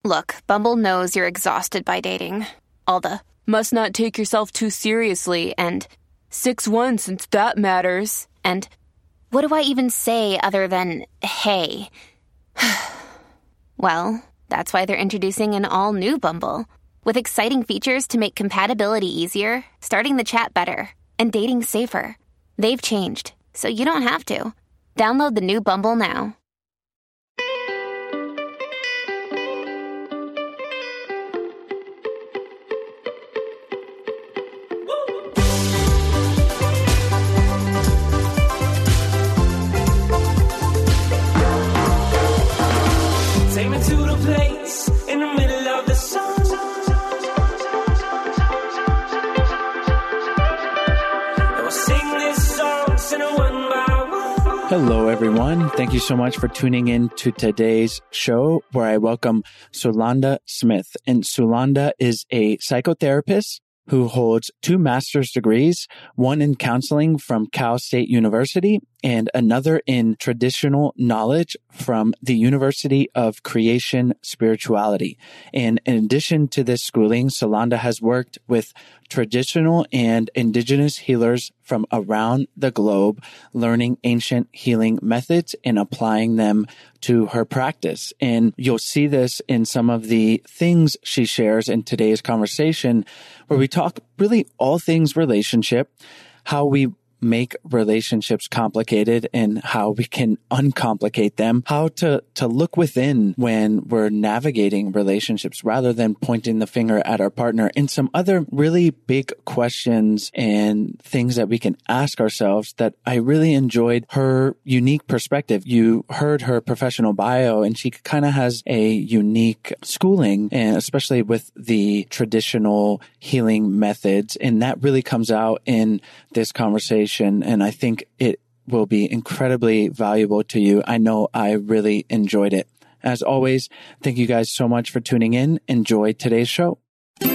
Look, Bumble knows you're exhausted by dating. All the, must not take yourself too seriously, and 6'1" since that matters. And what do I even say other than, hey? Well, that's why they're introducing an all-new Bumble, with exciting features to make compatibility easier, starting the chat better, and dating safer. They've changed, so you don't have to. Download the new Bumble now. Take me to the place in the middle of the sun. And we'll sing this song, sing it one by one. Hello, everyone. Thank you so much for tuning in to today's show, where I welcome Sulanda Smith. And Sulanda is a psychotherapist who holds 2 master's degrees, one in counseling from Cal State University and another in traditional knowledge from the University of Creation Spirituality. And in addition to this schooling, Sulanda has worked with traditional and indigenous healers from around the globe, learning ancient healing methods and applying them to her practice. And you'll see this in some of the things she shares in today's conversation, where we talk really all things relationship, how we make relationships complicated and how we can uncomplicate them, how to look within when we're navigating relationships rather than pointing the finger at our partner, and some other really big questions and things that we can ask ourselves that I really enjoyed her unique perspective. You heard her professional bio, and she kind of has a unique schooling, and especially with the traditional healing methods. And that really comes out in this conversation. And I think it will be incredibly valuable to you. I know I really enjoyed it. As always, thank you guys so much for tuning in. Enjoy today's show. Hi,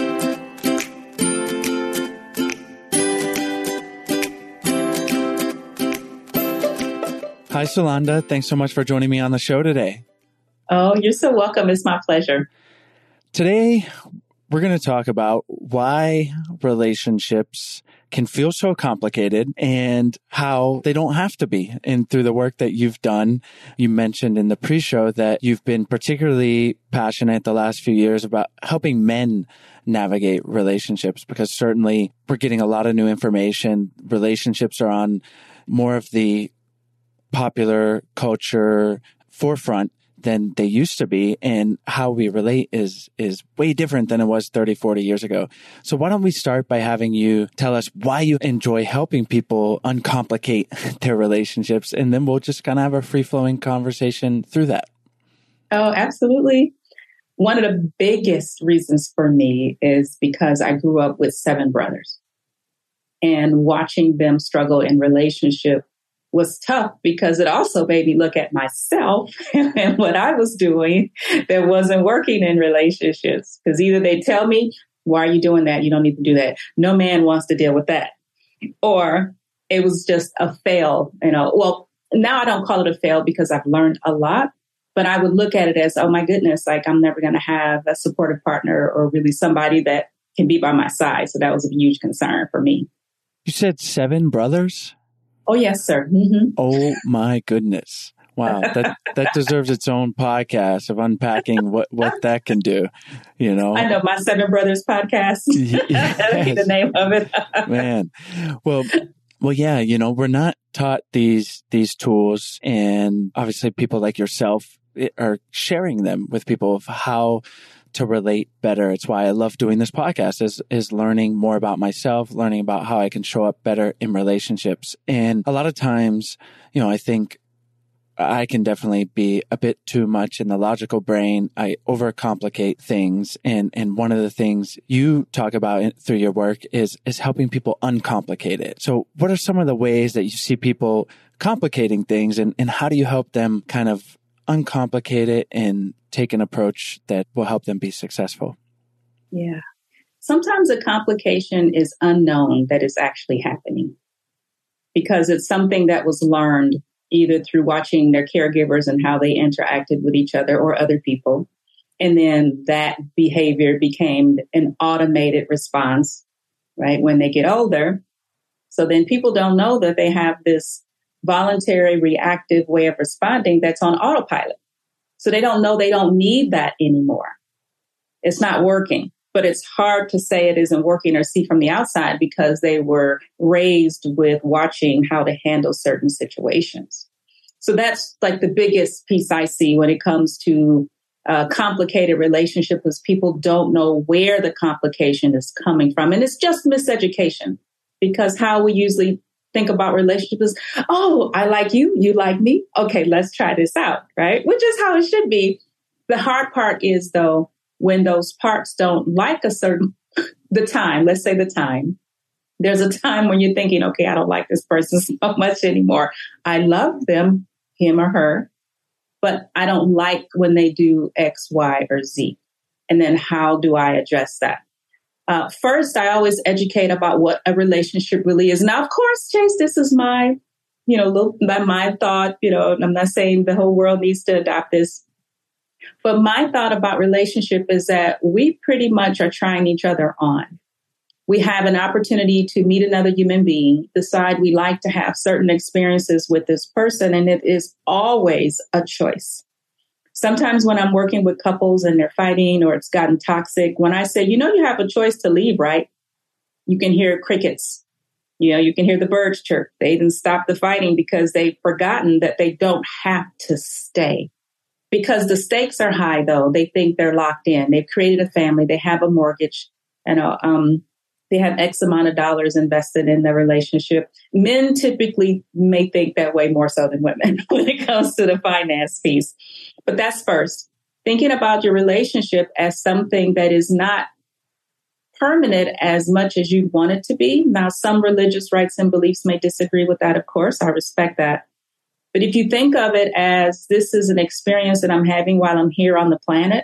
Sulanda. Thanks so much for joining me on the show today. Oh, you're so welcome. It's my pleasure. Today, we're going to talk about why relationships can feel so complicated and how they don't have to be. And through the work that you've done, you mentioned in the pre-show that you've been particularly passionate the last few years about helping men navigate relationships, because certainly we're getting a lot of new information. Relationships are on more of the popular culture forefront than they used to be, and how we relate is way different than it was 30, 40 years ago. So why don't we start by having you tell us why you enjoy helping people uncomplicate their relationships, and then we'll just kind of have a free-flowing conversation through that. Oh, absolutely. One of the biggest reasons for me is because I grew up with 7 brothers, and watching them struggle in relationship was tough, because it also made me look at myself and what I was doing that wasn't working in relationships. Because either they tell me, why are you doing that? You don't need to do that. No man wants to deal with that. Or it was just a fail, Well, now I don't call it a fail because I've learned a lot, but I would look at it as, oh my goodness, like I'm never going to have a supportive partner or really somebody that can be by my side. So that was a huge concern for me. You said 7 brothers? Oh, yes, sir. Mm-hmm. Oh, my goodness. Wow. That deserves its own podcast of unpacking what that can do, I know, my 7 Brothers podcast. Yes. That'll be the name of it. Man. Well, yeah, we're not taught these tools, and obviously people like yourself are sharing them with people of how to relate better. It's why I love doing this podcast, is learning more about myself, learning about how I can show up better in relationships. And a lot of times, I think I can definitely be a bit too much in the logical brain. I overcomplicate things. And one of the things you talk about through your work is helping people uncomplicate it. So what are some of the ways that you see people complicating things, and how do you help them kind of uncomplicate it and take an approach that will help them be successful? Yeah. Sometimes a complication is unknown that is actually happening because it's something that was learned either through watching their caregivers and how they interacted with each other or other people, And then that behavior became an automated response, right, when they get older. So then people don't know that they have this voluntary reactive way of responding that's on autopilot. So they don't know they don't need that anymore. It's not working, but it's hard to say it isn't working or see from the outside because they were raised with watching how to handle certain situations. So that's like the biggest piece I see when it comes to complicated relationship, is people don't know where the complication is coming from. And it's just miseducation, because how we usually think about relationships is, oh, I like you, you like me. Okay, let's try this out, right? Which is how it should be. The hard part is, though, when those parts don't like let's say the time, there's a time when you're thinking, okay, I don't like this person so much anymore. I love them, him or her, but I don't like when they do X, Y, or Z. And then how do I address that? First, I always educate about what a relationship really is. Now, of course, Chase, this is my thought. I'm not saying the whole world needs to adopt this. But my thought about relationship is that we pretty much are trying each other on. We have an opportunity to meet another human being, decide we like to have certain experiences with this person, and it is always a choice. Sometimes when I'm working with couples and they're fighting or it's gotten toxic, when I say, you have a choice to leave, right? You can hear crickets. You can hear the birds chirp. They didn't stop the fighting because they've forgotten that they don't have to stay. Because the stakes are high, though. They think they're locked in. They've created a family. They have a mortgage. They have X amount of dollars invested in the relationship. Men typically may think that way more so than women when it comes to the finance piece. But that's first. Thinking about your relationship as something that is not permanent as much as you want it to be. Now, some religious rights and beliefs may disagree with that, of course. I respect that. But if you think of it as this is an experience that I'm having while I'm here on the planet,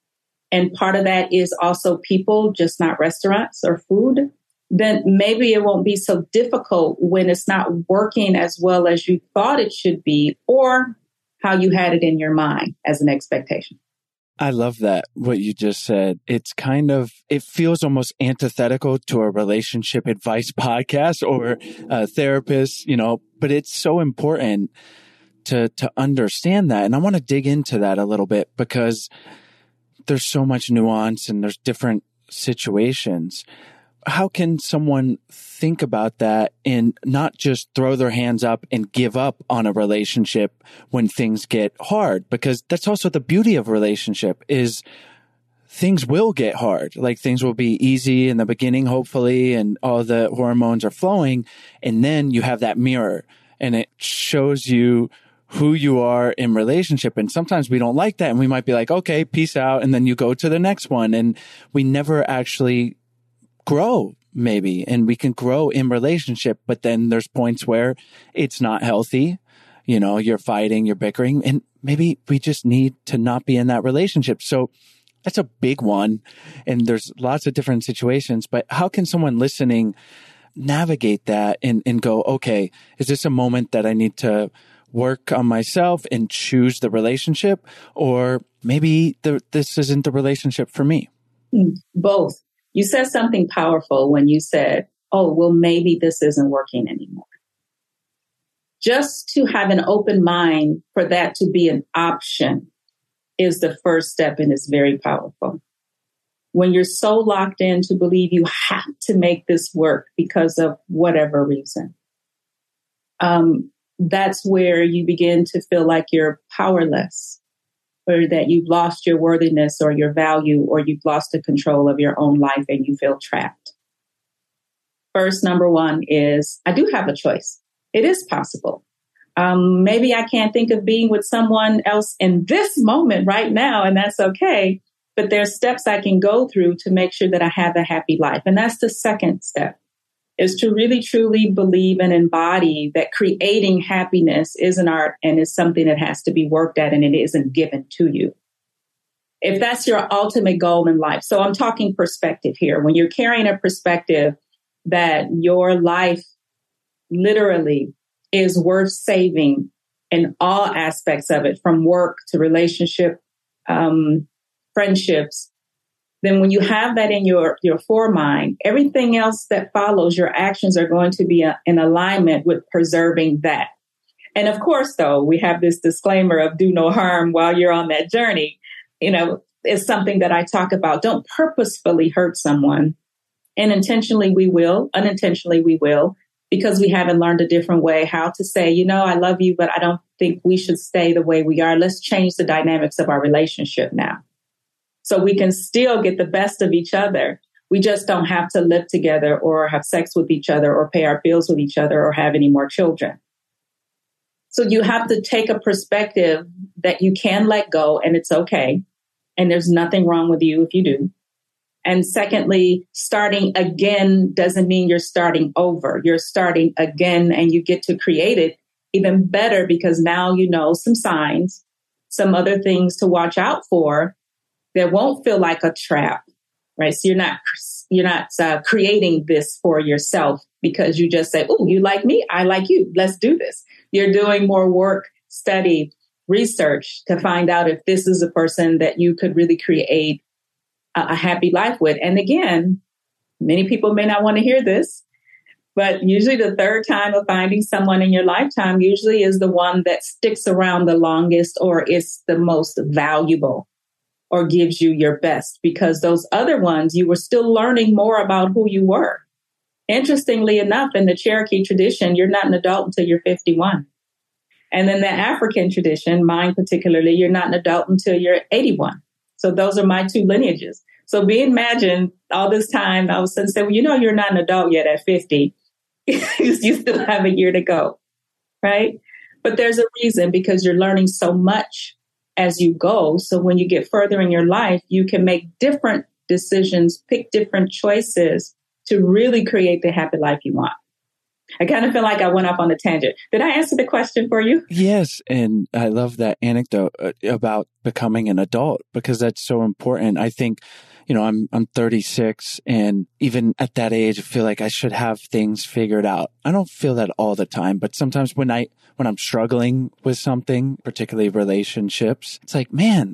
and part of that is also people, just not restaurants or food, then maybe it won't be so difficult when it's not working as well as you thought it should be, or how you had it in your mind as an expectation. I love that, what you just said. It feels almost antithetical to a relationship advice podcast or a therapist, but it's so important to understand that. And I want to dig into that a little bit because there's so much nuance and there's different situations. How can someone think about that and not just throw their hands up and give up on a relationship when things get hard? Because that's also the beauty of a relationship, is things will get hard. Like, things will be easy in the beginning, hopefully, and all the hormones are flowing. And then you have that mirror and it shows you who you are in relationship. And sometimes we don't like that. And we might be like, okay, peace out. And then you go to the next one. And we never actually grow, maybe. And we can grow in relationship, but then there's points where it's not healthy. You're fighting, you're bickering, and maybe we just need to not be in that relationship. So that's a big one. And there's lots of different situations, but how can someone listening navigate that and go, okay, is this a moment that I need to work on myself and choose the relationship? Or maybe this isn't the relationship for me? Both. You said something powerful when you said, oh, well, maybe this isn't working anymore. Just to have an open mind for that to be an option is the first step, and it's very powerful. When you're so locked in to believe you have to make this work because of whatever reason, that's where you begin to feel like you're powerless, or that you've lost your worthiness or your value, or you've lost the control of your own life and you feel trapped. First, number one is, I do have a choice. It is possible. Maybe I can't think of being with someone else in this moment right now, and that's okay. But there's steps I can go through to make sure that I have a happy life. And that's the second step, is to really, truly believe and embody that creating happiness is an art and is something that has to be worked at, and it isn't given to you. If that's your ultimate goal in life. So I'm talking perspective here. When you're carrying a perspective that your life literally is worth saving in all aspects of it, from work to relationship, friendships, then when you have that in your foremind, everything else that follows, your actions are going to be in alignment with preserving that. And of course, though, we have this disclaimer of do no harm while you're on that journey. It's something that I talk about. Don't purposefully hurt someone. And intentionally we will, unintentionally we will, because we haven't learned a different way how to say, I love you, but I don't think we should stay the way we are. Let's change the dynamics of our relationship now. So we can still get the best of each other. We just don't have to live together or have sex with each other or pay our bills with each other or have any more children. So you have to take a perspective that you can let go and it's okay. And there's nothing wrong with you if you do. And secondly, starting again doesn't mean you're starting over. You're starting again and you get to create it even better because now you know some signs, some other things to watch out for that won't feel like a trap, right? So you're not creating this for yourself because you just say, oh, you like me, I like you, let's do this. You're doing more work, study, research to find out if this is a person that you could really create a happy life with. And again, many people may not want to hear this, but usually the third time of finding someone in your lifetime usually is the one that sticks around the longest or is the most valuable or gives you your best, because those other ones, you were still learning more about who you were. Interestingly enough, in the Cherokee tradition, you're not an adult until you're 51. And in the African tradition, mine particularly, you're not an adult until you're 81. So those are my two lineages. So imagine all this time, I was saying, well, you're not an adult yet at 50. You still have a year to go, right? But there's a reason, because you're learning so much as you go. So when you get further in your life, you can make different decisions, pick different choices to really create the happy life you want. I kind of feel like I went off on a tangent. Did I answer the question for you? Yes. And I love that anecdote about becoming an adult, because that's so important. I think, I'm 36, and even at that age, I feel like I should have things figured out. I don't feel that all the time, but sometimes when I'm struggling with something, particularly relationships, it's like, man,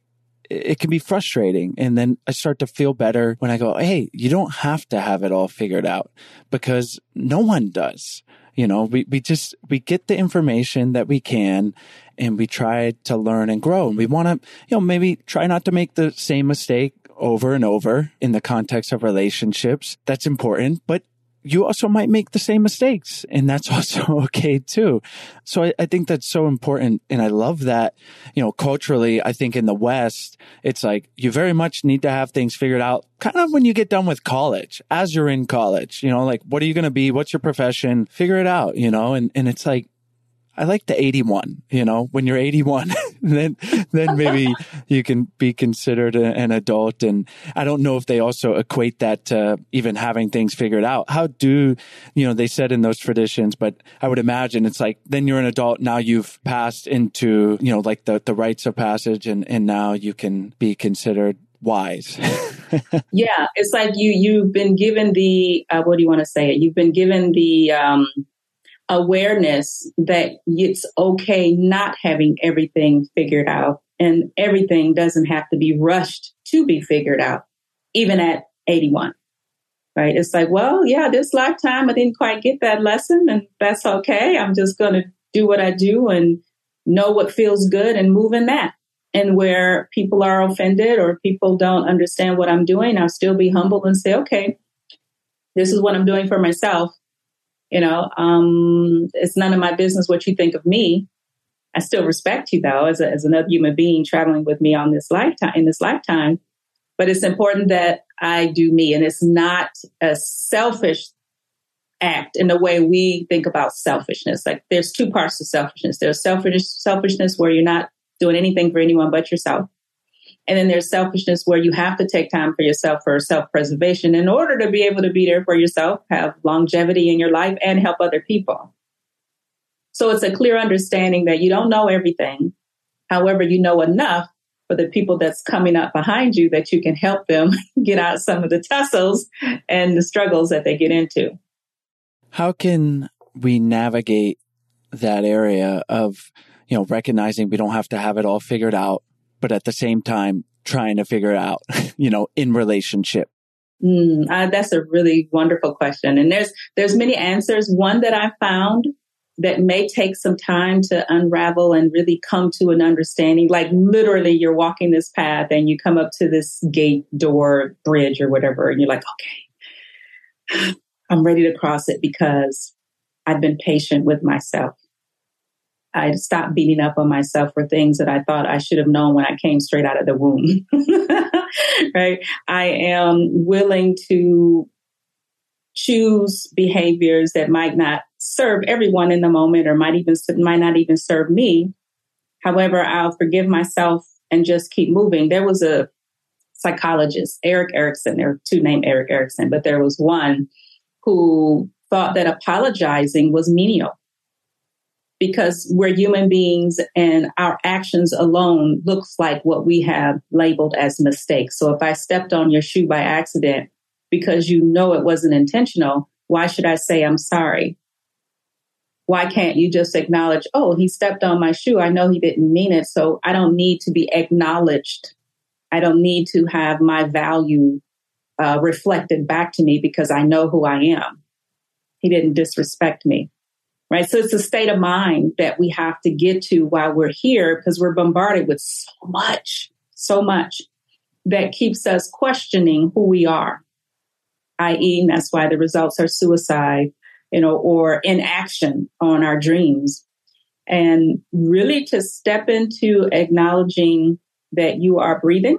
it can be frustrating. And then I start to feel better when I go, hey, you don't have to have it all figured out, because no one does. We get the information that we can, and we try to learn and grow. And we want to, maybe try not to make the same mistake over and over in the context of relationships. That's important. But you also might make the same mistakes, and that's also okay too. So I think that's so important. And I love that, culturally, I think in the West, it's like you very much need to have things figured out kind of when you get done with college, as you're in college, what are you going to be? What's your profession? Figure it out, and it's like, I like the 81, when you're 81, then maybe you can be considered an adult. And I don't know if they also equate that to even having things figured out. How do, they said in those traditions, but I would imagine it's like, then you're an adult. Now you've passed into, the rites of passage, and now you can be considered wise. Yeah. It's like you've been given the, what do you want to say? You've been given the, awareness that it's okay not having everything figured out, and everything doesn't have to be rushed to be figured out, even at 81, right? It's like, well, yeah, this lifetime, I didn't quite get that lesson, and that's okay. I'm just going to do what I do and know what feels good and move in that. And where people are offended or people don't understand what I'm doing, I'll still be humble and say, okay, this is what I'm doing for myself. It's none of my business what you think of me. I still respect you, though, as another human being traveling with me in this lifetime. But it's important that I do me, and it's not a selfish act in the way we think about selfishness. Like, there's two parts to selfishness. There's selfishness where you're not doing anything for anyone but yourself. And then there's selfishness where you have to take time for yourself, for self-preservation, in order to be able to be there for yourself, have longevity in your life, and help other people. So it's a clear understanding that you don't know everything. However, you know enough for the people that's coming up behind you that you can help them get out some of the tussles and the struggles that they get into. How can we navigate that area of, recognizing we don't have to have it all figured out, but at the same time, trying to figure it out, in relationship? That's a really wonderful question. And there's many answers. One that I found that may take some time to unravel and really come to an understanding. Like literally you're walking this path and you come up to this gate, door, bridge or whatever. And you're like, okay, I'm ready to cross it because I've been patient with myself. I stopped beating up on myself for things that I thought I should have known when I came straight out of the womb. Right? I am willing to choose behaviors that might not serve everyone in the moment or might not even serve me. However, I'll forgive myself and just keep moving. There was a psychologist, Erik Erikson. There are two named Erik Erikson, but there was one who thought that apologizing was menial because we're human beings and our actions alone looks like what we have labeled as mistakes. So if I stepped on your shoe by accident because you know it wasn't intentional, why should I say I'm sorry? Why can't you just acknowledge, oh, he stepped on my shoe. I know he didn't mean it. So I don't need to be acknowledged. I don't need to have my value reflected back to me because I know who I am. He didn't disrespect me. Right. So it's a state of mind that we have to get to while we're here because we're bombarded with so much that keeps us questioning who we are, i.e., that's why the results are suicide, or inaction on our dreams. And really to step into acknowledging that you are breathing,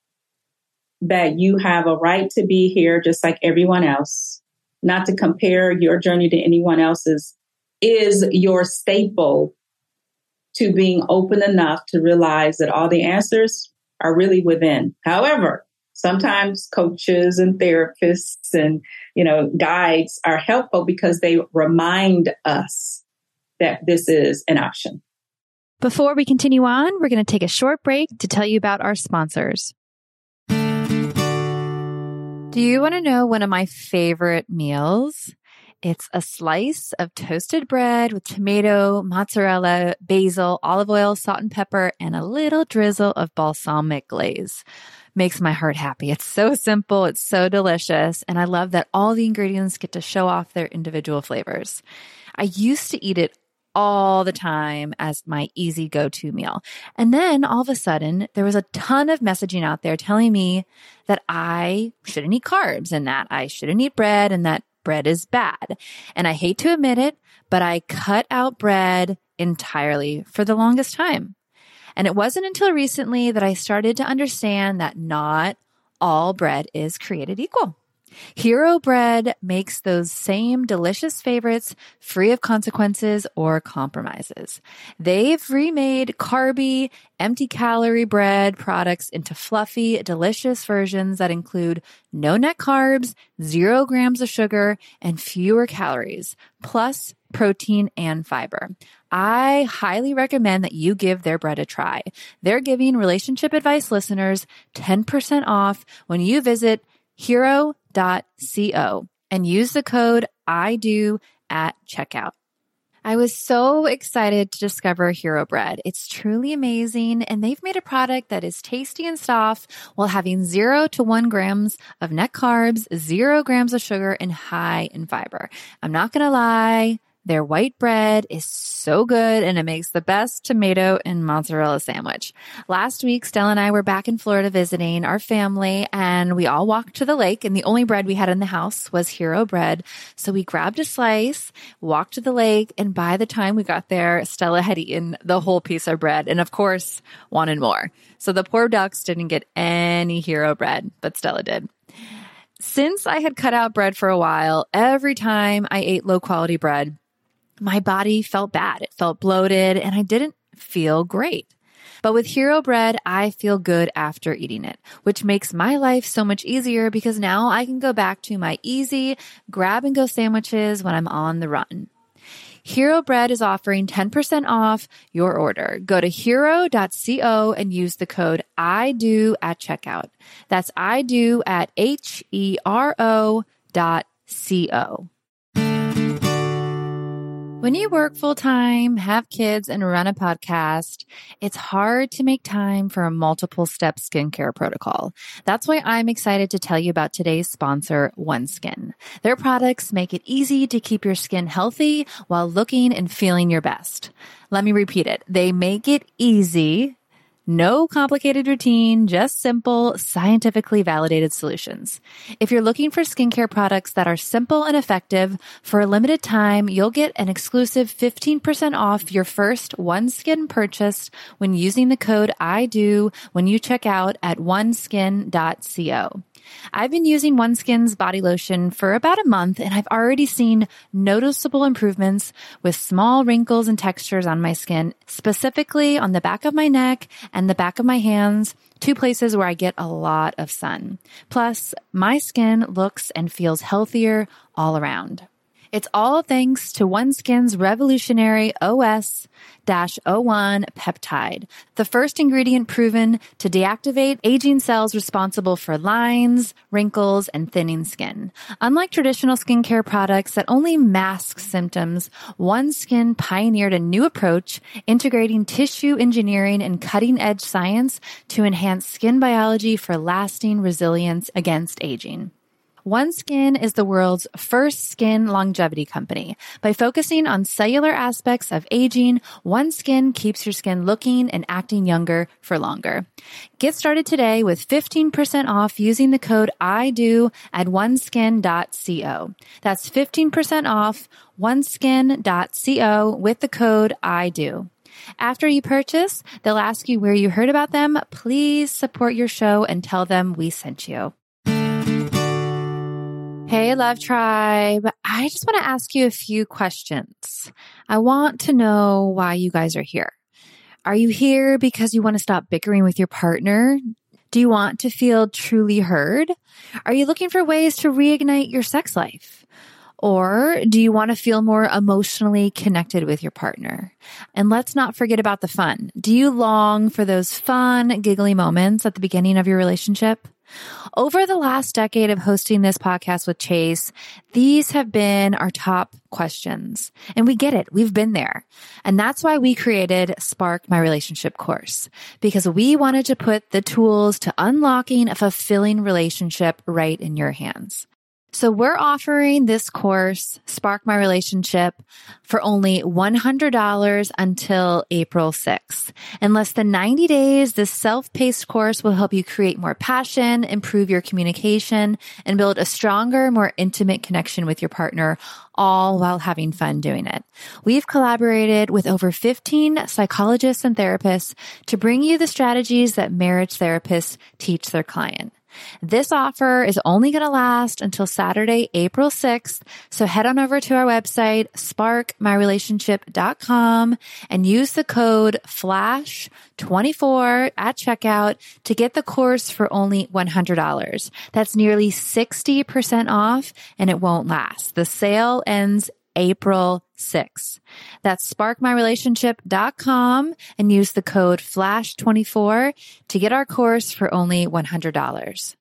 that you have a right to be here just like everyone else, not to compare your journey to anyone else's, is your staple to being open enough to realize that all the answers are really within. However, sometimes coaches and therapists and, guides are helpful because they remind us that this is an option. Before we continue on, we're going to take a short break to tell you about our sponsors. Do you want to know one of my favorite meals? It's a slice of toasted bread with tomato, mozzarella, basil, olive oil, salt and pepper, and a little drizzle of balsamic glaze. Makes my heart happy. It's so simple. It's so delicious. And I love that all the ingredients get to show off their individual flavors. I used to eat it all the time as my easy go-to meal. And then all of a sudden, there was a ton of messaging out there telling me that I shouldn't eat carbs and that I shouldn't eat bread and that bread is bad. And I hate to admit it, but I cut out bread entirely for the longest time. And it wasn't until recently that I started to understand that not all bread is created equal. Hero Bread makes those same delicious favorites free of consequences or compromises. They've remade carby, empty-calorie bread products into fluffy, delicious versions that include no net carbs, 0 grams of sugar, and fewer calories, plus protein and fiber. I highly recommend that you give their bread a try. They're giving Relationship Advice listeners 10% off when you visit hero.co and use the code IDO at checkout. I was so excited to discover Hero Bread. It's truly amazing, and they've made a product that is tasty and soft while having 0 to 1 grams of net carbs, 0 grams of sugar, and high in fiber. I'm not going to lie. Their white bread is so good and it makes the best tomato and mozzarella sandwich. Last week, Stella and I were back in Florida visiting our family and we all walked to the lake and the only bread we had in the house was Hero Bread. So we grabbed a slice, walked to the lake, and by the time we got there, Stella had eaten the whole piece of bread and of course wanted more. So the poor ducks didn't get any Hero Bread, but Stella did. Since I had cut out bread for a while, every time I ate low quality bread, my body felt bad. It felt bloated and I didn't feel great. But with Hero Bread, I feel good after eating it, which makes my life so much easier because now I can go back to my easy grab and go sandwiches when I'm on the run. Hero Bread is offering 10% off your order. Go to hero.co and use the code IDO at checkout. That's IDO at HERO.co. When you work full-time, have kids, and run a podcast, it's hard to make time for a multiple-step skincare protocol. That's why I'm excited to tell you about today's sponsor, OneSkin. Their products make it easy to keep your skin healthy while looking and feeling your best. Let me repeat it. They make it easy. No complicated routine, just simple, scientifically validated solutions. If you're looking for skincare products that are simple and effective, for a limited time, you'll get an exclusive 15% off your first OneSkin purchase when using the code IDO when you check out at oneskin.co. I've been using OneSkin's body lotion for about a month, and I've already seen noticeable improvements with small wrinkles and textures on my skin, specifically on the back of my neck and the back of my hands, two places where I get a lot of sun. Plus, my skin looks and feels healthier all around. It's all thanks to OneSkin's revolutionary OS-01 peptide, the first ingredient proven to deactivate aging cells responsible for lines, wrinkles, and thinning skin. Unlike traditional skincare products that only mask symptoms, OneSkin pioneered a new approach integrating tissue engineering and cutting-edge science to enhance skin biology for lasting resilience against aging. OneSkin is the world's first skin longevity company. By focusing on cellular aspects of aging, OneSkin keeps your skin looking and acting younger for longer. Get started today with 15% off using the code IDO at oneskin.co. That's 15% off oneskin.co with the code IDO. After you purchase, they'll ask you where you heard about them. Please support your show and tell them we sent you. Hey, Love Tribe. I just want to ask you a few questions. I want to know why you guys are here. Are you here because you want to stop bickering with your partner? Do you want to feel truly heard? Are you looking for ways to reignite your sex life? Or do you want to feel more emotionally connected with your partner? And let's not forget about the fun. Do you long for those fun, giggly moments at the beginning of your relationship? Over the last decade of hosting this podcast with Chase, these have been our top questions. And we get it. We've been there. And that's why we created Spark My Relationship course, because we wanted to put the tools to unlocking a fulfilling relationship right in your hands. So we're offering this course, Spark My Relationship, for only $100 until April 6th. In less than 90 days, this self-paced course will help you create more passion, improve your communication, and build a stronger, more intimate connection with your partner, all while having fun doing it. We've collaborated with over 15 psychologists and therapists to bring you the strategies that marriage therapists teach their client. This offer is only going to last until Saturday, April 6th. So head on over to our website, sparkmyrelationship.com, and use the code FLASH24 at checkout to get the course for only $100. That's nearly 60% off, and it won't last. The sale ends April 6th. That's sparkmyrelationship.com and use the code FLASH24 to get our course for only $100.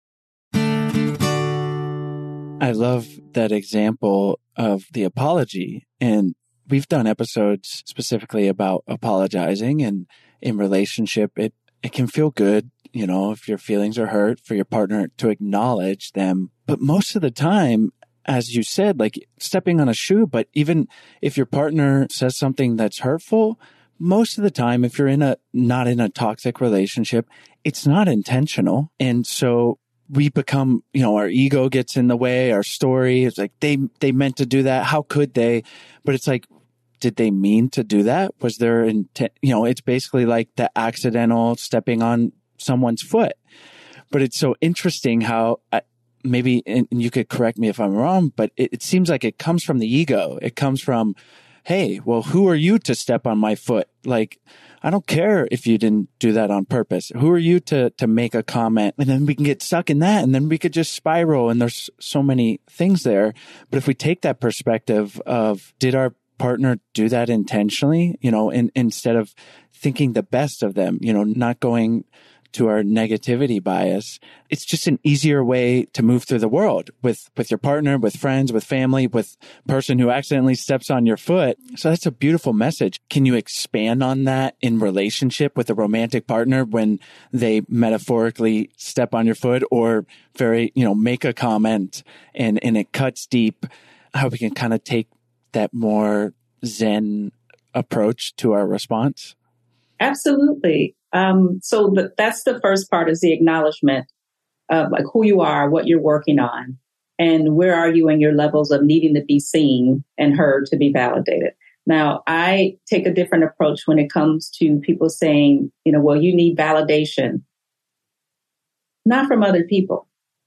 I love that example of the apology. And we've done episodes specifically about apologizing, and in relationship, it can feel good, you know, if your feelings are hurt, for your partner to acknowledge them. But most of the time, as you said, like stepping on a shoe, but even if your partner says something that's hurtful, most of the time, if you're not in a toxic relationship, it's not intentional. And so we become, you know, our ego gets in the way, our story. It's like, they meant to do that. How could they? But it's like, did they mean to do that? Was there intent? You know, it's basically like the accidental stepping on someone's foot. But it's so interesting how maybe, and you could correct me if I'm wrong, but it seems like it comes from the ego. It comes from, hey, well, who are you to step on my foot? Like, I don't care if you didn't do that on purpose. Who are you to make a comment? And then we can get stuck in that, and then we could just spiral, and there's so many things there. But if we take that perspective of, did our partner do that intentionally? You know, instead of thinking the best of them, you know, not going to our negativity bias. It's just an easier way to move through the world with your partner, with friends, with family, with person who accidentally steps on your foot. So that's a beautiful message. Can you expand on that in relationship with a romantic partner when they metaphorically step on your foot or make a comment and it cuts deep, how we can kind of take that more Zen approach to our response? Absolutely. So that's the first part, is the acknowledgement of like who you are, what you're working on, and where are you in your levels of needing to be seen and heard to be validated. Now, I take a different approach when it comes to people saying, well, you need validation, not from other people.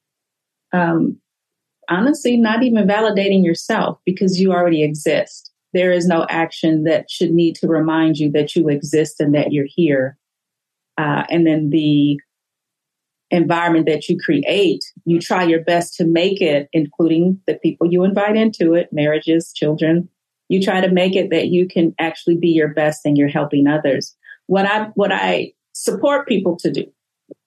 Honestly, not even validating yourself, because you already exist. There is no action that should need to remind you that you exist and that you're here. And then the environment that you create, you try your best to make it, including the people you invite into it, marriages, children. You try to make it that you can actually be your best and you're helping others. What I support people to do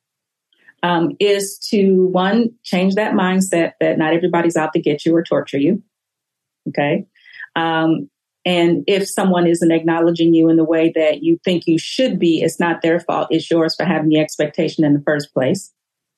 is to, one, change that mindset that not everybody's out to get you or torture you. Okay. And if someone isn't acknowledging you in the way that you think you should be, it's not their fault. It's yours for having the expectation in the first place.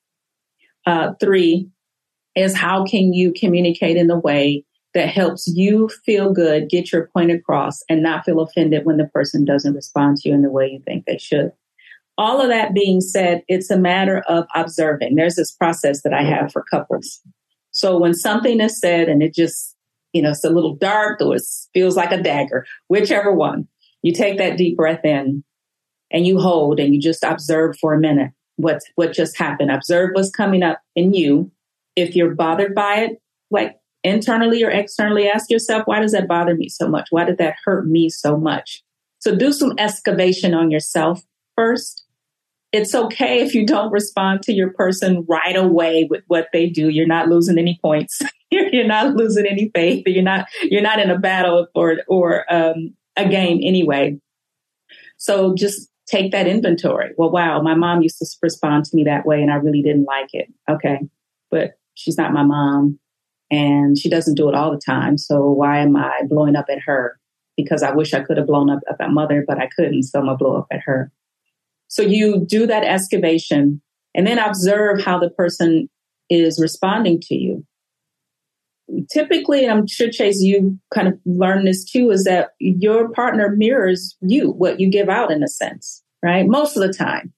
3 is, how can you communicate in a way that helps you feel good, get your point across, and not feel offended when the person doesn't respond to you in the way you think they should. All of that being said, it's a matter of observing. There's this process that I have for couples. So when something is said and it just, it's a little dark or it feels like a dagger, whichever one, you take that deep breath in and you hold and you just observe for a minute what just happened. Observe what's coming up in you. If you're bothered by it, like internally or externally, ask yourself, why does that bother me so much? Why did that hurt me so much? So do some excavation on yourself first. It's okay if you don't respond to your person right away with what they do. You're not losing any points. You're not losing any faith. You're not in a battle or a game anyway. So just take that inventory. Well, wow, my mom used to respond to me that way and I really didn't like it. Okay, but she's not my mom and she doesn't do it all the time. So why am I blowing up at her? Because I wish I could have blown up at my mother, but I couldn't. So I'm going to blow up at her. So you do that excavation and then observe how the person is responding to you. Typically, I'm sure, Chase, you kind of learn this too, is that your partner mirrors you, what you give out in a sense, right? Most of the time,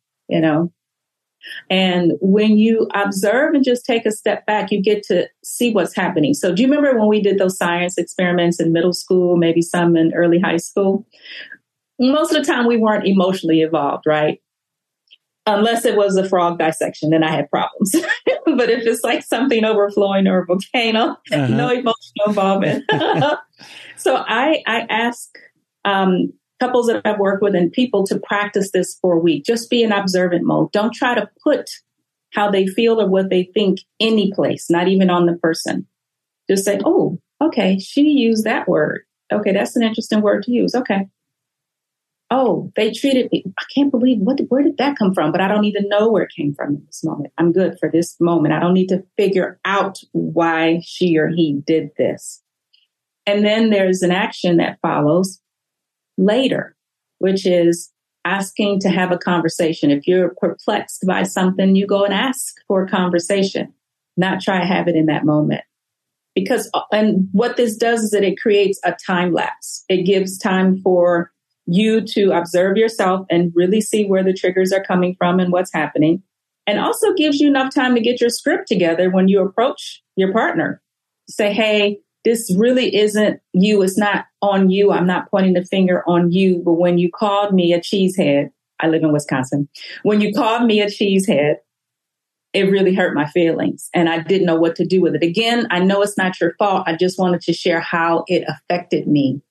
And when you observe and just take a step back, you get to see what's happening. So do you remember when we did those science experiments in middle school, maybe some in early high school? Most of the time we weren't emotionally involved, right? Unless it was a frog dissection, then I had problems. But if it's like something overflowing or a volcano, no emotional involvement. So I ask couples that I've worked with and people to practice this for a week. Just be in observant mode. Don't try to put how they feel or what they think any place, not even on the person. Just say, oh, okay, she used that word. Okay, that's an interesting word to use. Okay. Oh, they treated me. I can't believe where did that come from? But I don't even know where it came from in this moment. I'm good for this moment. I don't need to figure out why she or he did this. And then there's an action that follows later, which is asking to have a conversation. If you're perplexed by something, you go and ask for a conversation, not try to have it in that moment. And what this does is that it creates a time lapse. It gives time for you to observe yourself and really see where the triggers are coming from and what's happening. And also gives you enough time to get your script together when you approach your partner. Say, hey, this really isn't you. It's not on you. I'm not pointing the finger on you. But when you called me a cheesehead, I live in Wisconsin. When you called me a cheesehead, it really hurt my feelings and I didn't know what to do with it. Again, I know it's not your fault. I just wanted to share how it affected me.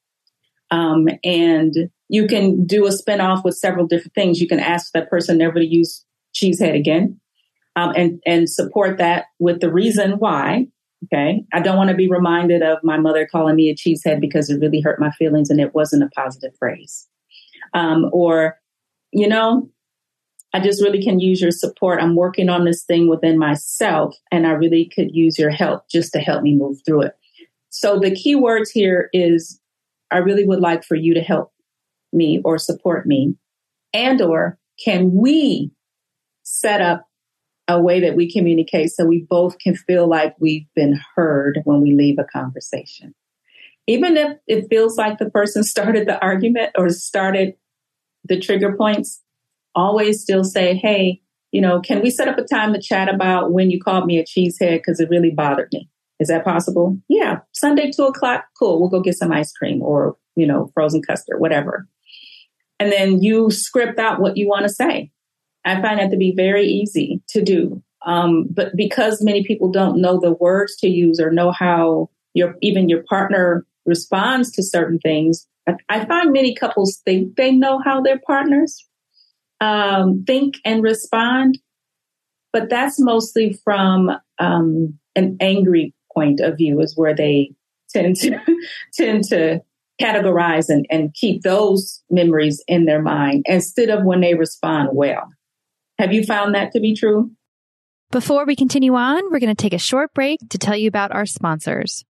And you can do a spinoff with several different things. You can ask that person never to use cheesehead again, and support that with the reason why. Okay. I don't want to be reminded of my mother calling me a cheesehead because it really hurt my feelings and it wasn't a positive phrase. I just really can use your support. I'm working on this thing within myself, and I really could use your help just to help me move through it. So the key words here is I really would like for you to help me or support me, and or can we set up a way that we communicate so we both can feel like we've been heard when we leave a conversation. Even if it feels like the person started the argument or started the trigger points, always still say, hey, can we set up a time to chat about when you called me a cheesehead because it really bothered me? Is that possible? Yeah. Sunday, 2:00. Cool. We'll go get some ice cream or, frozen custard, whatever. And then you script out what you want to say. I find that to be very easy to do. But because many people don't know the words to use or know how your partner responds to certain things, I find many couples think they know how their partners think and respond. But that's mostly from an angry point of view is where they tend to categorize and keep those memories in their mind instead of when they respond well. Have you found that to be true? Before we continue on, we're going to take a short break to tell you about our sponsors.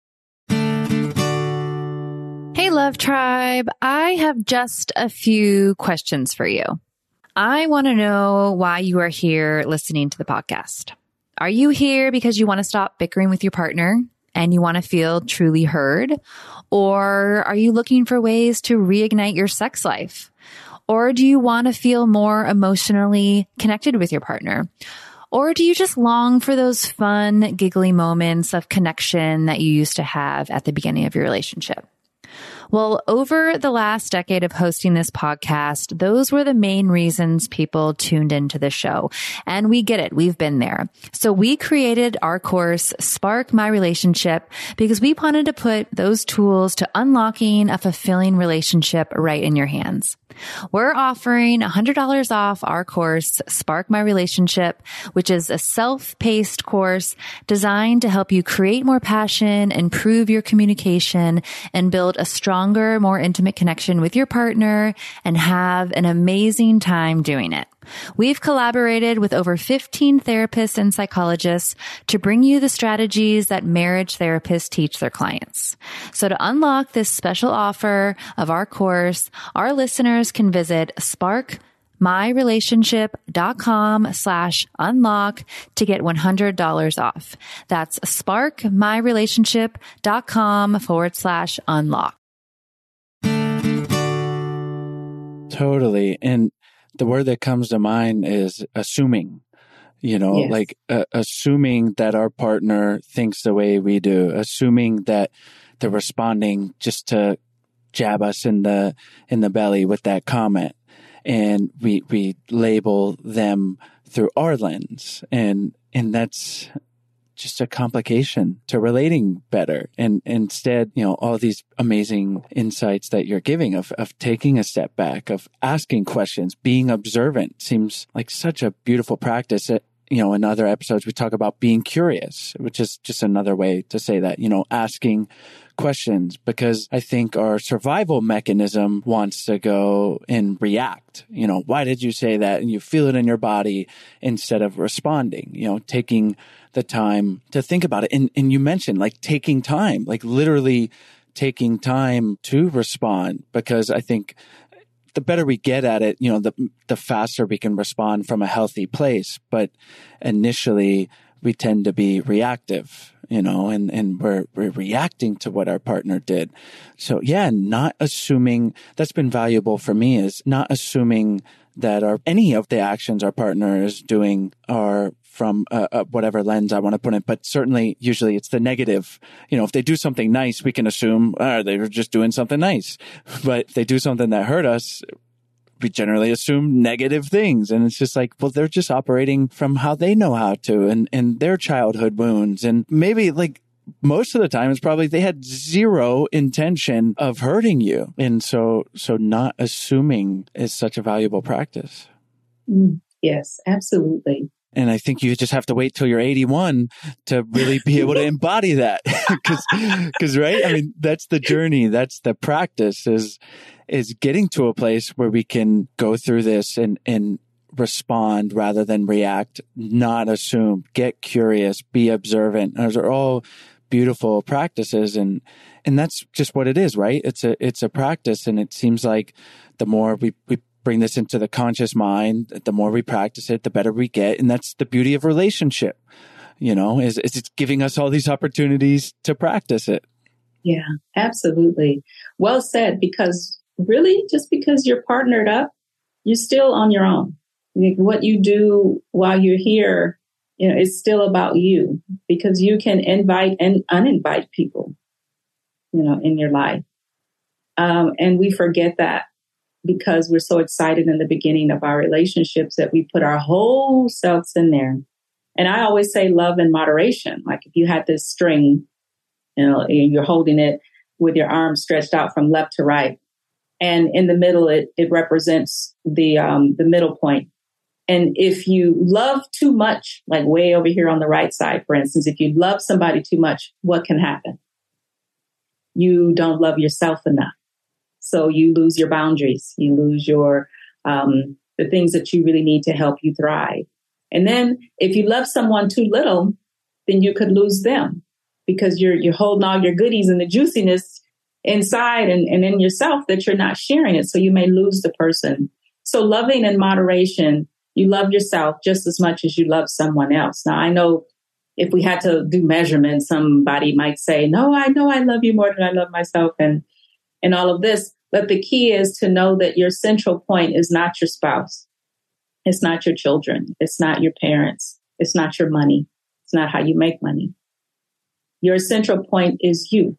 Hey, Love Tribe. I have just a few questions for you. I want to know why you are here listening to the podcast. Are you here because you want to stop bickering with your partner and you want to feel truly heard? Or are you looking for ways to reignite your sex life? Or do you want to feel more emotionally connected with your partner? Or do you just long for those fun, giggly moments of connection that you used to have at the beginning of your relationship? Well, over the last decade of hosting this podcast, those were the main reasons people tuned into the show. And we get it. We've been there. So we created our course, Spark My Relationship, because we wanted to put those tools to unlocking a fulfilling relationship right in your hands. We're offering $100 off our course, Spark My Relationship, which is a self-paced course designed to help you create more passion, improve your communication, and build a stronger, more intimate connection with your partner and have an amazing time doing it. We've collaborated with over 15 therapists and psychologists to bring you the strategies that marriage therapists teach their clients. So to unlock this special offer of our course, our listeners can visit sparkmyrelationship.com/unlock to get $100 off. That's sparkmyrelationship.com/unlock. Totally. And the word that comes to mind is assuming, Yes. like assuming that our partner thinks the way we do, assuming that they're responding just to jab us in the belly with that comment. And we label them through our lens. And that's just a complication to relating better. And instead, all these amazing insights that you're giving of taking a step back, of asking questions, being observant seems like such a beautiful practice. In other episodes, we talk about being curious, which is just another way to say that, asking questions, because I think our survival mechanism wants to go and react. Why did you say that? And you feel it in your body instead of responding, taking the time to think about it. And you mentioned like taking time, like literally taking time to respond, because I think the better we get at it, the faster we can respond from a healthy place. But initially we tend to be reactive, and we're reacting to what our partner did. So yeah, not assuming, that's been valuable for me, is not assuming that any of the actions our partner is doing are from whatever lens I want to put it. But certainly, usually it's the negative. If they do something nice, we can assume, they were just doing something nice. But if they do something that hurt us, we generally assume negative things. And it's just like, well, they're just operating from how they know how to and their childhood wounds. And maybe like most of the time, it's probably they had zero intention of hurting you. And so not assuming is such a valuable practice. Yes, absolutely. And I think you just have to wait till you're 81 to really be able to embody that. Because, right? I mean, that's the journey. That's the practice is getting to a place where we can go through this and respond rather than react, not assume, get curious, be observant. Those are all beautiful practices. And that's just what it is, right? It's a practice. And it seems like the more we bring this into the conscious mind, the more we practice it, the better we get. And that's the beauty of relationship, is it's giving us all these opportunities to practice it. Yeah, absolutely. Well said, because really just because you're partnered up, you're still on your own. What you do while you're here, it's still about you, because you can invite and uninvite people, in your life. And we forget that because we're so excited in the beginning of our relationships that we put our whole selves in there. And I always say love in moderation. Like if you had this string, and you're holding it with your arms stretched out from left to right. And in the middle, it represents the middle point. And if you love too much, like way over here on the right side, for instance, if you love somebody too much, what can happen? You don't love yourself enough. So you lose your boundaries. You lose your the things that you really need to help you thrive. And then if you love someone too little, then you could lose them, because you're holding all your goodies and the juiciness inside and in yourself that you're not sharing it. So you may lose the person. So loving in moderation, you love yourself just as much as you love someone else. Now, I know if we had to do measurements, somebody might say, no, I know I love you more than I love myself and all of this. But the key is to know that your central point is not your spouse. It's not your children. It's not your parents. It's not your money. It's not how you make money. Your central point is you.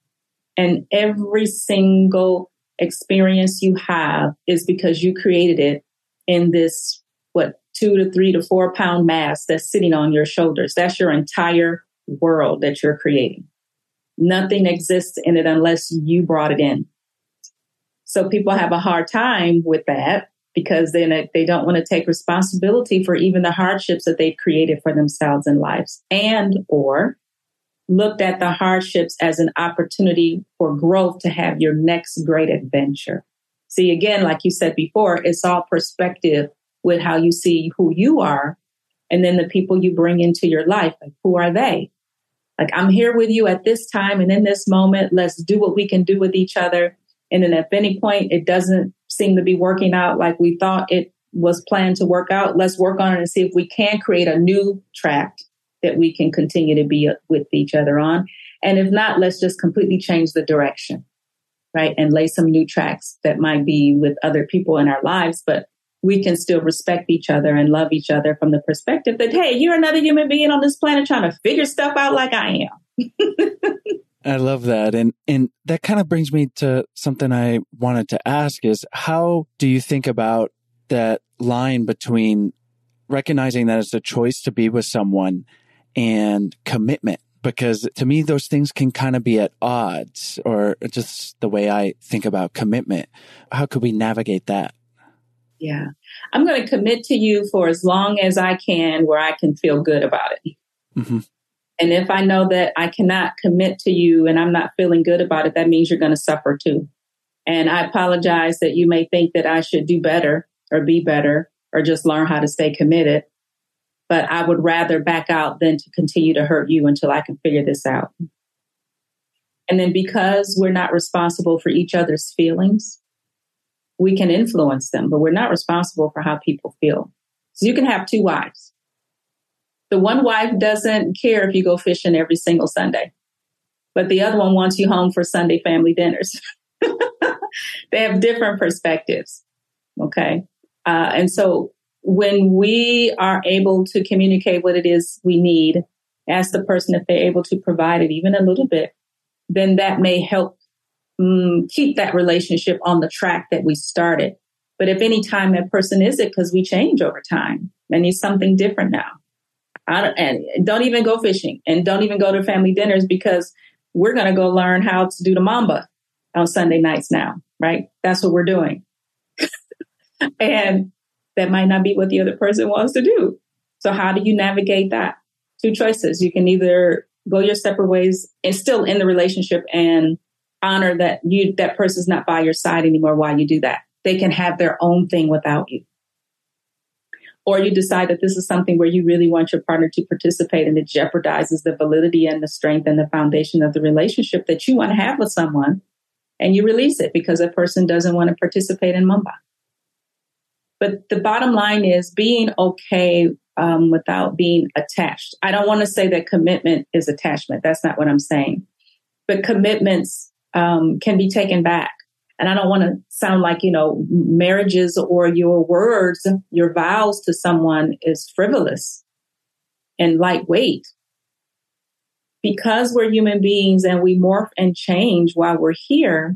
And every single experience you have is because you created it in this, 2 to 3 to 4 pound mass that's sitting on your shoulders. That's your entire world that you're creating. Nothing exists in it unless you brought it in. So people have a hard time with that because then they don't want to take responsibility for even the hardships that they've created for themselves in lives, and or looked at the hardships as an opportunity for growth to have your next great adventure. See, again, like you said before, it's all perspective with how you see who you are, and then the people you bring into your life. Like, who are they? Like, I'm here with you at this time and in this moment. Let's do what we can do with each other. And then at any point, it doesn't seem to be working out like we thought it was planned to work out. Let's work on it and see if we can create a new track that we can continue to be with each other on. And if not, let's just completely change the direction, right? And lay some new tracks that might be with other people in our lives, but we can still respect each other and love each other from the perspective that, hey, you're another human being on this planet trying to figure stuff out like I am. I love that. And that kind of brings me to something I wanted to ask is, how do you think about that line between recognizing that it's a choice to be with someone and commitment? Because to me, those things can kind of be at odds, or just the way I think about commitment. How could we navigate that? Yeah, I'm going to commit to you for as long as I can, where I can feel good about it. Mm-hmm. And if I know that I cannot commit to you and I'm not feeling good about it, that means you're going to suffer too. And I apologize that you may think that I should do better or be better or just learn how to stay committed. But I would rather back out than to continue to hurt you until I can figure this out. And then because we're not responsible for each other's feelings, we can influence them, but we're not responsible for how people feel. So you can have 2 wives. The one wife doesn't care if you go fishing every single Sunday, but the other one wants you home for Sunday family dinners. They have different perspectives. Okay. And so when we are able to communicate what it is we need, ask the person if they're able to provide it even a little bit, then that may help keep that relationship on the track that we started. But if any time that person isn't, because we change over time, they need something different now. And don't even go fishing and don't even go to family dinners, because we're going to go learn how to do the mamba on Sunday nights now, right? That's what we're doing. And that might not be what the other person wants to do. So how do you navigate that? 2 choices. You can either go your separate ways and still in the relationship and honor that that person's not by your side anymore while you do that. They can have their own thing without you. or you decide that this is something where you really want your partner to participate and it jeopardizes the validity and the strength and the foundation of the relationship that you want to have with someone, and you release it because a person doesn't want to participate in Mumba. But the bottom line is being okay without being attached. I don't want to say that commitment is attachment. That's not what I'm saying. But commitments can be taken back. And I don't want to sound like, marriages or your words, your vows to someone is frivolous and lightweight. Because we're human beings and we morph and change while we're here,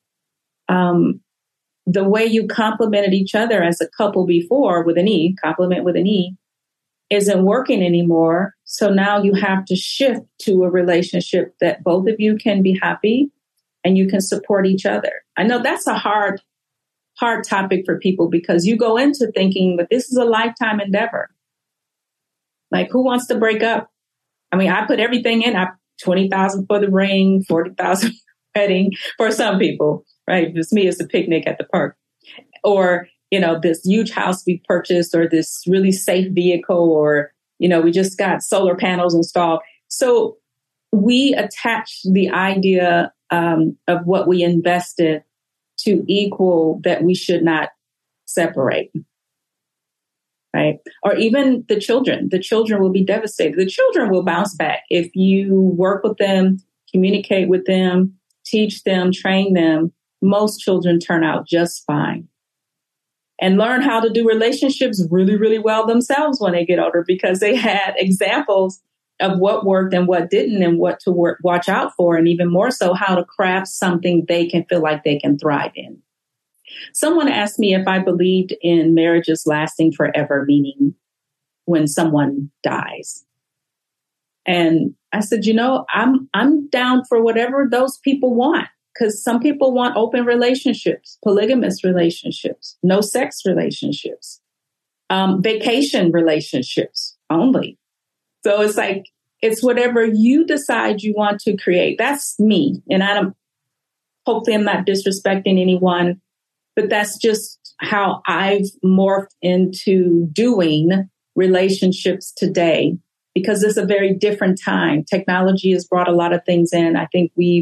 the way you complimented each other as a couple before with an E, compliment with an E, isn't working anymore. So now you have to shift to a relationship that both of you can be happy and you can support each other. I know that's a hard topic for people because you go into thinking that this is a lifetime endeavor. Like, who wants to break up? I mean, I put everything in. I $20,000 for the ring, $40,000 wedding for some people, right? It's me, it's a picnic at the park. Or, this huge house we purchased, or this really safe vehicle, or, we just got solar panels installed. So we attach the idea of what we invested to equal that we should not separate. Right? Or even the children will be devastated. The children will bounce back if you work with them, communicate with them, teach them, train them. Most children turn out just fine and learn how to do relationships really, really well themselves when they get older because they had examples of what worked and what didn't and what to watch out for. And even more so, how to craft something they can feel like they can thrive in. Someone asked me if I believed in marriages lasting forever, meaning when someone dies. And I said, I'm down for whatever those people want, because some people want open relationships, polygamous relationships, no sex relationships, vacation relationships only. So it's like, it's whatever you decide you want to create. That's me. And hopefully I'm not disrespecting anyone. But that's just how I've morphed into doing relationships today, because it's a very different time. Technology has brought a lot of things in. I think we've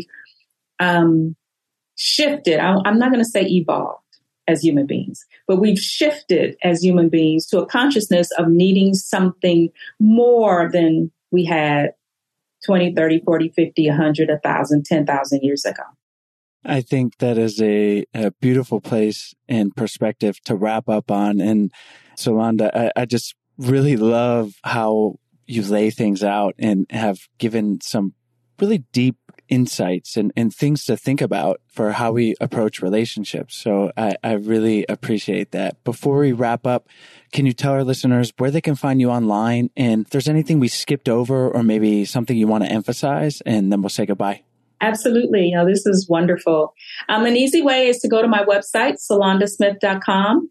shifted. I'm not going to say evolved as human beings, but we've shifted as human beings to a consciousness of needing something more than we had 20, 30, 40, 50, 100, 1,000, 10,000 years ago. I think that is a beautiful place and perspective to wrap up on. And Solanda, I just really love how you lay things out and have given some really deep insights and things to think about for how we approach relationships. So I really appreciate that. Before we wrap up, can you tell our listeners where they can find you online, and if there's anything we skipped over or maybe something you want to emphasize, and then we'll say goodbye. Absolutely. This is wonderful. An easy way is to go to my website, SolandaSmith.com,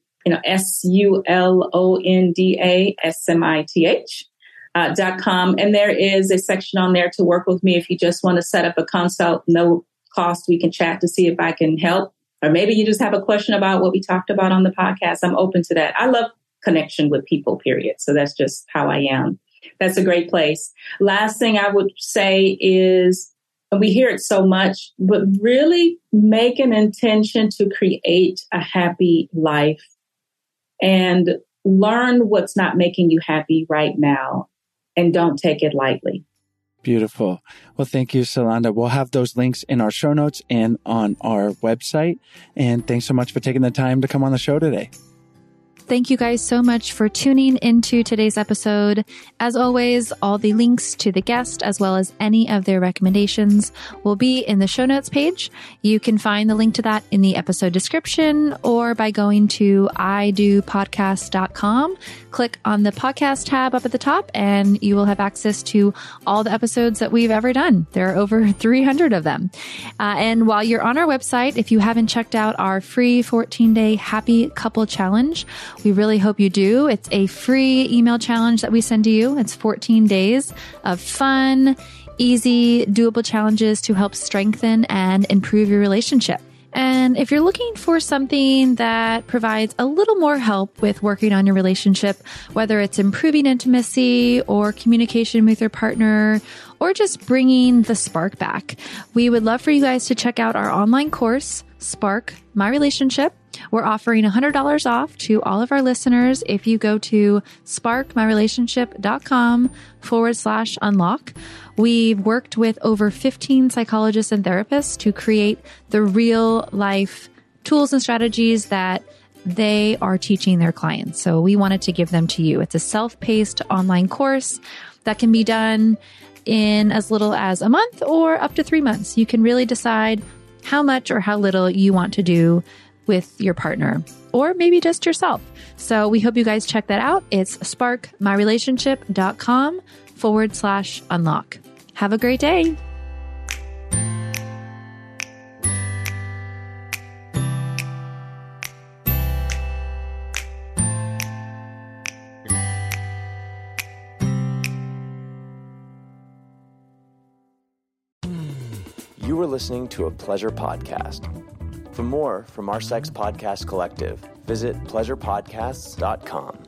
SULONDASMITH.com. And there is a section on there to work with me if you just want to set up a consult, no cost. We can chat to see if I can help. Or maybe you just have a question about what we talked about on the podcast. I'm open to that. I love connection with people, period. So that's just how I am. That's a great place. Last thing I would say is, and we hear it so much, but really make an intention to create a happy life and learn what's not making you happy right now, and don't take it lightly. Beautiful. Well, thank you, Solanda. We'll have those links in our show notes and on our website. And thanks so much for taking the time to come on the show today. Thank you guys so much for tuning into today's episode. As always, all the links to the guest, as well as any of their recommendations, will be in the show notes page. You can find the link to that in the episode description or by going to idopodcast.com. Click on the podcast tab up at the top and you will have access to all the episodes that we've ever done. There are over 300 of them. And while you're on our website, if you haven't checked out our free 14-day Happy Couple Challenge, we really hope you do. It's a free email challenge that we send to you. It's 14 days of fun, easy, doable challenges to help strengthen and improve your relationship. And if you're looking for something that provides a little more help with working on your relationship, whether it's improving intimacy or communication with your partner, or just bringing the spark back, we would love for you guys to check out our online course, Spark My Relationship. We're offering $100 off to all of our listeners if you go to sparkmyrelationship.com/unlock. We've worked with over 15 psychologists and therapists to create the real life tools and strategies that they are teaching their clients. So we wanted to give them to you. It's a self-paced online course that can be done in as little as a month or up to 3 months. You can really decide how much or how little you want to do with your partner, or maybe just yourself. So we hope you guys check that out. It's sparkmyrelationship.com/unlock. Have a great day. You were listening to a Pleasure Podcast. For more from our Sex Podcast Collective, visit pleasurepodcasts.com.